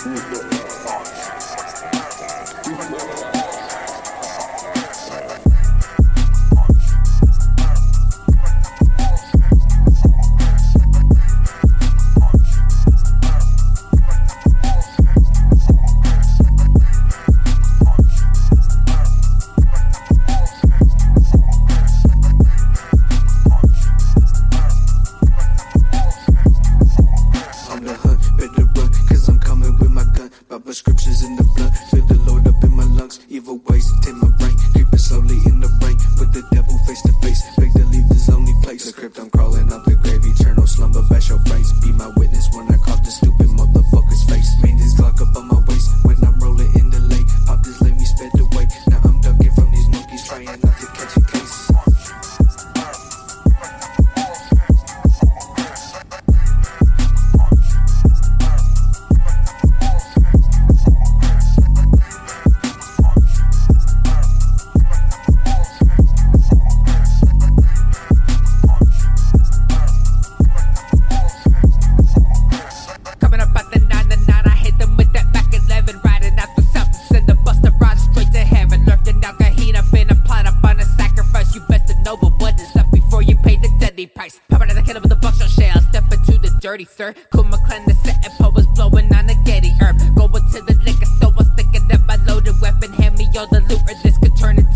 Prescriptions in the blood, feel the load up in my lungs. Evil ways, take my brain, creeping slowly in the rain. With the devil face to face, beg to leave this lonely place. The crypt, I'm crawling up the grave, eternal slumber, bash your brains. Be my witness when I caught the stupid motherfucker's face. Made this Glock up on my waist, when I'm rolling in the lake. Pop this lane, we sped away. Now I'm ducking from these monkeys, trying not to catch a case. Price. Pop out of the kettle with the buckshot shell. Step into the dirty sir. Cool my clan, the set and poets blowing on a Getty herb. Going to the liquor store, sticking up my loaded weapon. Hand me all the loot or this could turn into